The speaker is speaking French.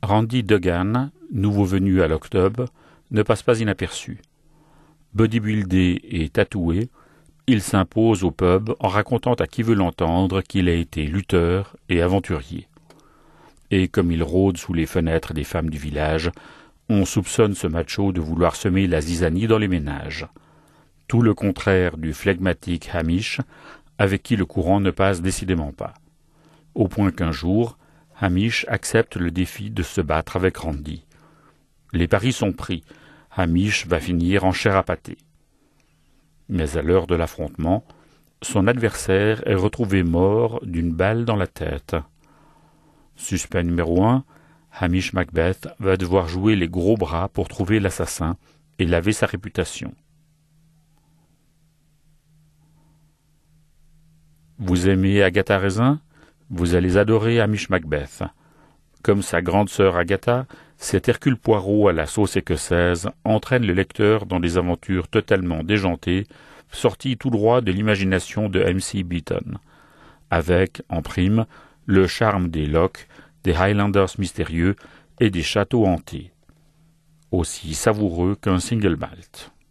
Randy Duggan, nouveau venu à l'Octobre, ne passe pas inaperçu. Bodybuildé et tatoué, il s'impose au pub en racontant à qui veut l'entendre qu'il a été lutteur et aventurier. Et comme il rôde sous les fenêtres des femmes du village, on soupçonne ce macho de vouloir semer la zizanie dans les ménages. Tout le contraire du flegmatique Hamish, avec qui le courant ne passe décidément pas. Au point qu'un jour, Hamish accepte le défi de se battre avec Randy. Les paris sont pris. Hamish va finir en chair à pâté. Mais à l'heure de l'affrontement, son adversaire est retrouvé mort d'une balle dans la tête. Suspect numéro 1, Hamish Macbeth va devoir jouer les gros bras pour trouver l'assassin et laver sa réputation. Vous aimez Agatha Raisin? Vous allez adorer Hamish Macbeth. Comme sa grande sœur Agatha, cet Hercule Poirot à la sauce écossaise entraîne le lecteur dans des aventures totalement déjantées, sorties tout droit de l'imagination de M.C. Beaton, avec, en prime, le charme des lochs, des Highlanders mystérieux et des châteaux hantés, aussi savoureux qu'un single malt.